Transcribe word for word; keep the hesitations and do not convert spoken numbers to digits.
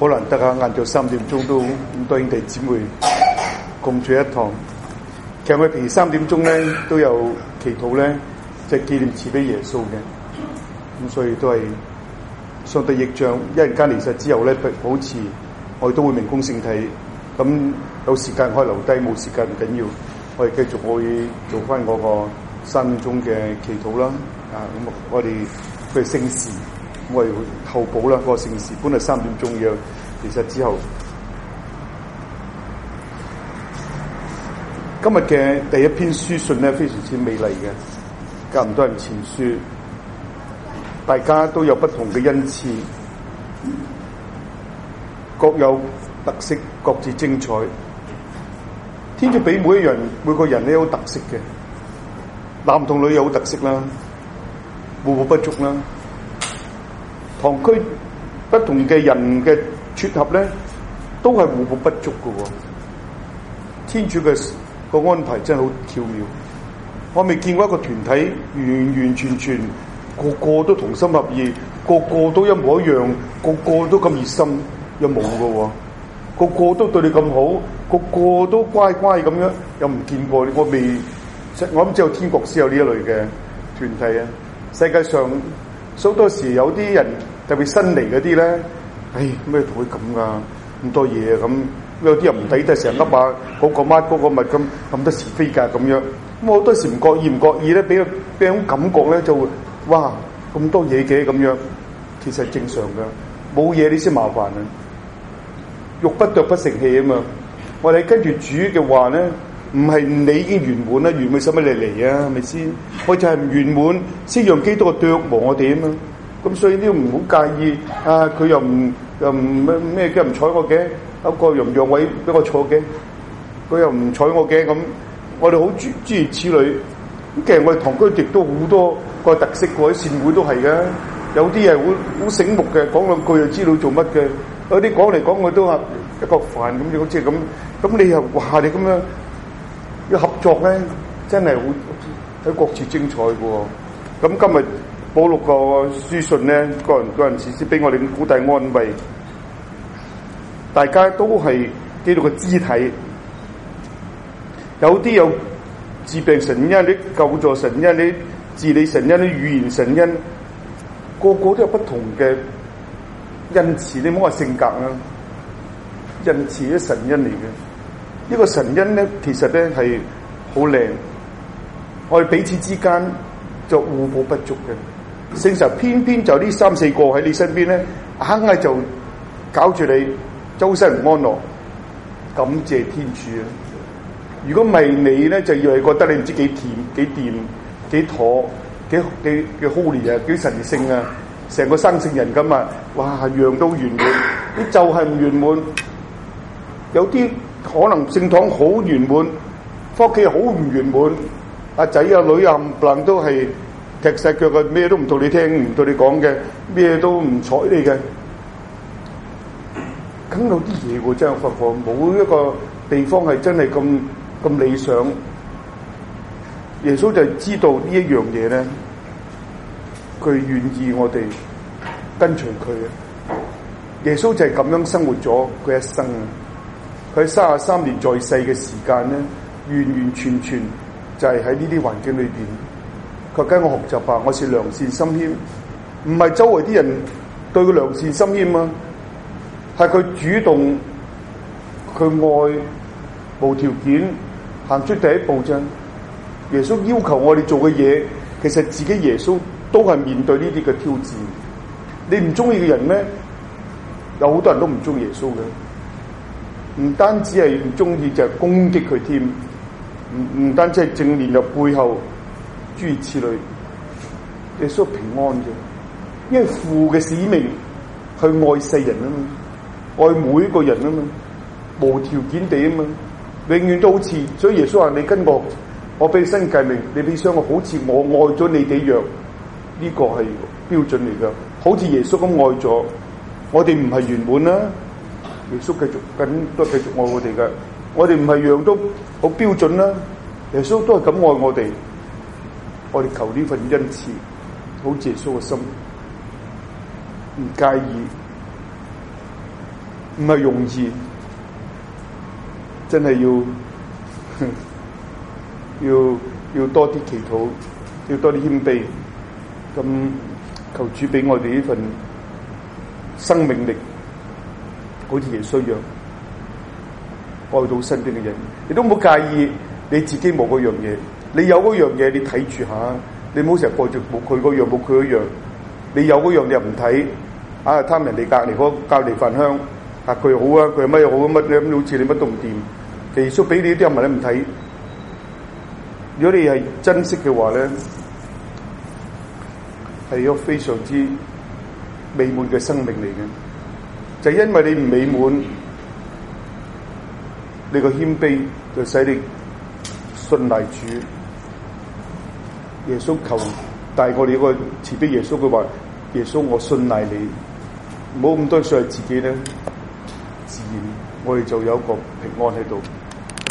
好難得啊！晏晝三點鐘都咁多兄弟姊妹共聚一堂。其實我哋平時三點鐘咧都有祈禱咧，就係紀念慈悲耶穌嘅。咁所以都係上帝憶將一陣間離世之後咧，保持我哋都會明供聖體。咁有時間可以留低，冇時間唔緊要，我哋繼續會做翻嗰個三點鐘嘅祈禱啦。啊，咁我哋佢係聖事。我哋後補啦，嗰個聖事本嚟三點鐘嘅，其實之後今日嘅第一篇書信咧，非常之美麗嘅，哥林多人前書，大家都有不同嘅恩賜，各有特色，各自精彩。天主俾每一樣每個人都有特色嘅，男同女有特色啦，互補不足啦。堂區不同嘅人嘅撮合咧，都係互補不足嘅喎。天主嘅個安排真係好巧妙。我未見過一個團體完完全全個個都同心合意，個個都一模一樣，個個都咁熱心，又冇嘅喎。個個都對你咁好，個個都乖乖咁樣，又唔見過。我未，我諗只有天國先有呢一類嘅團體啊。世界上好多時有啲人。特別新嚟嗰啲咧，唉，咩同佢咁噶？咁多嘢啊咁，有啲人唔抵得，成日噏下嗰個乜嗰個物咁咁多是非㗎咁樣。咁好多時唔覺意唔覺意咧，俾俾種感覺咧，就會哇咁多嘢嘅咁樣。其實正常㗎，冇嘢你先麻煩啊！欲不奪不成器啊嘛。我哋跟住主嘅話咧，唔係你已經圓滿啦，圓滿使乜你嚟啊？係咪先？我就係唔圓滿，先讓基督嘅琢磨我哋啊嘛。咁所以呢，唔好介意啊！佢又唔又唔咩咩嘅唔睬我嘅，一個又唔讓位俾我坐嘅，佢又唔睬我嘅咁，我哋好諸諸如此類。咁其實我哋堂區亦都好多個特色，嗰啲善會都係嘅。有啲係好好醒目嘅，講兩句就知道做乜嘅；有啲講嚟講去都係一個飯咁樣，即係咁。咁你又話你咁樣要合作咧，真係好喺各自精彩嘅喎。咁今日。保祿個書信咧，個人個人時時俾我哋鼓勵安慰，大家都係基督嘅肢體，有啲有治病神恩，啲救助神恩，啲治理神恩，啲語言神恩，個個都有不同嘅恩賜。你唔好話性格啊，恩賜啲神恩嚟嘅。呢、這個神恩咧，其實咧係好靚，我哋彼此之間就互補不足嘅。聖神偏偏就呢三四個喺你身邊咧，硬係就搞住你周身唔安樂。感謝天主啊！如果唔係你咧，就以為覺得你唔知幾甜、幾掂、幾妥、幾幾幾 holy 啊、幾神聖啊，成個生聖人咁啊！哇，樣都圓滿，你就係唔圓滿。有啲可能聖堂好圓滿，返屋企好唔圓滿。阿仔阿女啊，冚唪唥都係。踢曬腳嘅，咩都唔同你聽，唔同你講嘅，咩都唔睬你嘅，梗有啲嘢喎，真係發覺冇一個地方係真係咁咁理想。耶穌就係知道呢一樣嘢咧，佢願意我哋跟隨佢嘅。耶穌就係咁樣生活咗佢一生啊！佢喺三十三年在世嘅時間咧，完完全全就係喺呢啲環境裏邊。佢跟我學習吧，我是良善心謙，唔係周圍啲人對佢良善心謙啊，係佢主動，佢愛無條件行出第一步啫。耶穌要求我哋做嘅嘢，其實自己耶穌都係面對呢啲嘅挑戰。你唔中意嘅人咧，有好多人都唔中意耶穌嘅，唔單止係唔中意，就係攻擊佢添，唔唔單止係正面，就背後。諸如此類，耶穌平安嘅，因為父嘅使命去愛世人啊嘛，愛每一個人啊嘛，無條件地啊嘛，永遠都好似，所以耶穌話：你跟我，我俾你新誡命，你俾相我，好似我愛咗你哋一樣，呢、這個係標準嚟噶，好似耶穌咁愛咗，我哋唔係圓滿啦，耶穌繼續緊都繼續愛我哋噶，我哋唔係樣都好標準啦，耶穌都係咁愛我哋。我哋求呢份恩賜，好似耶穌嘅心，唔介意， 唔係容易，真係要要要多啲祈禱，要多啲謙卑。咁求主俾我哋呢份生命力，好似耶穌一樣愛到身邊嘅人，亦都唔好介意你自己冇嗰樣嘢，你有嗰樣嘢你睇住下，你唔好成日過住冇佢嗰樣冇佢嗰樣，你有嗰樣你又唔睇，啊貪人哋隔離嗰隔離飯香，啊佢好啊，佢係乜嘢好啊，乜咁好似你乜都唔掂，耶穌俾你啲人物你唔睇，如果你係珍惜嘅話咧，係一個非常之美滿嘅生命嚟嘅，就係因為你唔美滿，你個謙卑就使你信賴主。耶穌求帶我哋個慈悲耶穌，佢話：耶穌，我信賴你，唔好咁多信賴自己咧，自然我哋就有一個平安喺度。